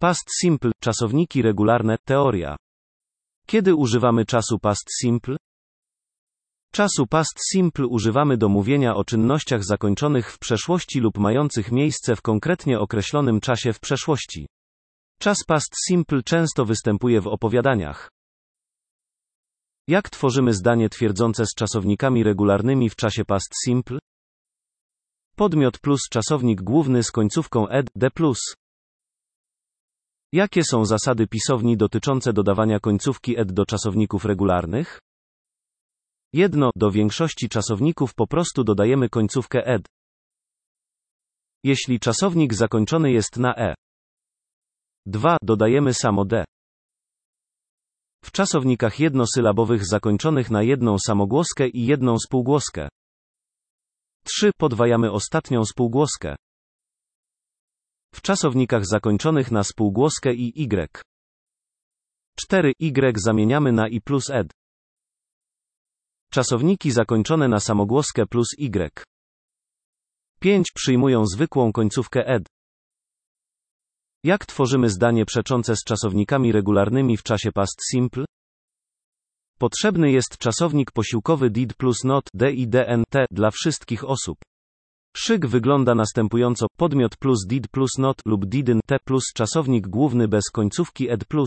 Past simple, czasowniki regularne, teoria. Kiedy używamy czasu past simple? Czasu past simple używamy do mówienia o czynnościach zakończonych w przeszłości lub mających miejsce w konkretnie określonym czasie w przeszłości. Czas past simple często występuje w opowiadaniach. Jak tworzymy zdanie twierdzące z czasownikami regularnymi w czasie past simple? Podmiot plus czasownik główny z końcówką ed, de plus. Jakie są zasady pisowni dotyczące dodawania końcówki ed do czasowników regularnych? 1. Do większości czasowników po prostu dodajemy końcówkę ed. Jeśli czasownik zakończony jest na e. 2. Dodajemy samo de. W czasownikach jednosylabowych zakończonych na jedną samogłoskę i jedną spółgłoskę. 3. Podwajamy ostatnią spółgłoskę. W czasownikach zakończonych na spółgłoskę i y. 4. Y zamieniamy na i plus ed. Czasowniki zakończone na samogłoskę plus y. 5. Przyjmują zwykłą końcówkę ed. Jak tworzymy zdanie przeczące z czasownikami regularnymi w czasie past simple? Potrzebny jest czasownik posiłkowy did plus not didnt dla wszystkich osób. Szyk wygląda następująco: podmiot plus did plus not lub didn't plus czasownik główny bez końcówki ed plus.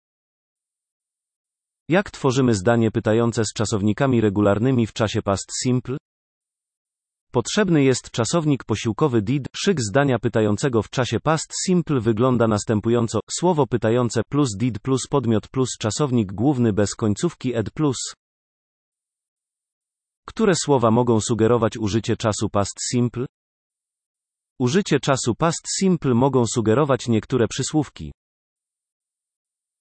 Jak tworzymy zdanie pytające z czasownikami regularnymi w czasie past simple? Potrzebny jest czasownik posiłkowy did. Szyk zdania pytającego w czasie past simple wygląda następująco: słowo pytające plus did plus podmiot plus czasownik główny bez końcówki ed plus. Które słowa mogą sugerować użycie czasu past simple? Użycie czasu past simple mogą sugerować niektóre przysłówki.